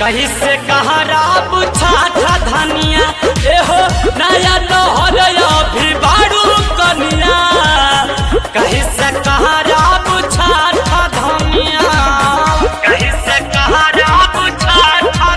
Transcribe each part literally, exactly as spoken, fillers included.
कहीं से कहारा बुझा था धनिया एहो नया नहर अभी बारू कनिया कहीं से कहारा बुझा था धनिया कहीं से कहारा बुझा था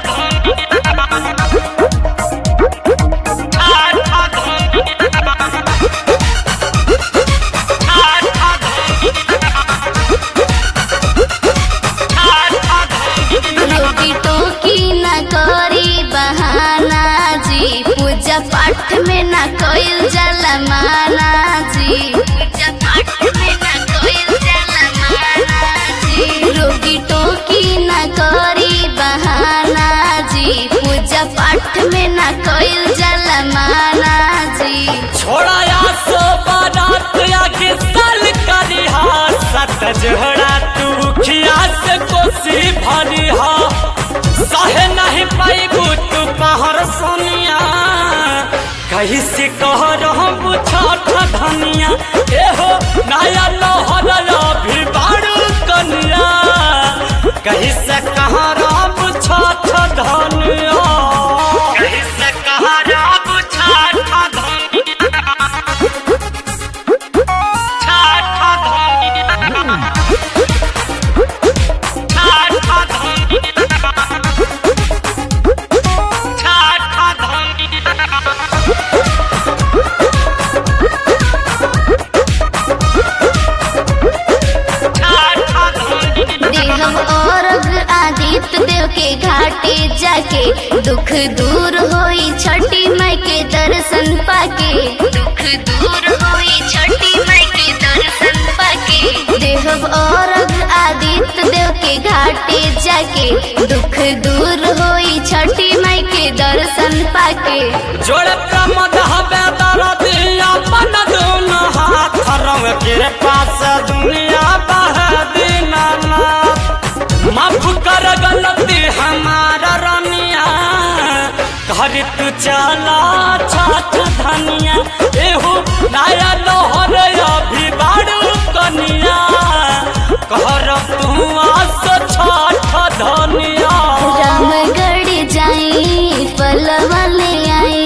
रोटी टोकी न करी बहाना जी पूजा पाठ में न कोई जाला माना जी पूजा पाठ में न कोई जाला माना जी रोटी टोकी न करी बहाना जी पूजा पाठ में न कोई जाला माना जी छोड़ा या सो बारात आगे साल करी हा सत जोड़ा तू खिया से कोसी भरी हा सहे नहीं पाइबू तू पहर सोनिया कहीं से कह रहा बुझा था धनिया एहो नया लहर अभी बारू कनिया कहीं से कह रहा बुझा था धनिया कहीं से कह रहा बुझा था धनिया छा था धनिया आदित्य देव के घाटे जाके दुख दूर होई छठी माई के दर्शन पाके दुख दूर होई छठी माई के दर्शन पाके देव और आदित्य देव के घाटे जाके दुख दूर होई छठी माई के दर्शन पाके जोड़ प्रमद हवे दरदी अपन दोनों हाथ रंग के पास दुनिया बह दीना माफ कर गलती हमारा रनिया घर तू चला छाछ धनिया एहू नया लोहर अभी बारू कनिया कहर तू आस छाछ धनिया रामगढ़ जाई फलवा ले आई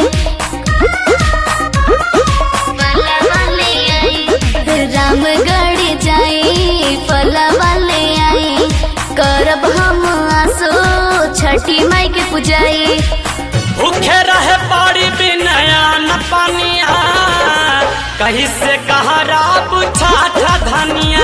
फलवा ले आई रामगढ़ जाई फलवा ले आई करब हम आसो छठी माई के पुजाई भूखे रहे पारी बिनया न पानिया कहीं से कहारा बुझा था धनिया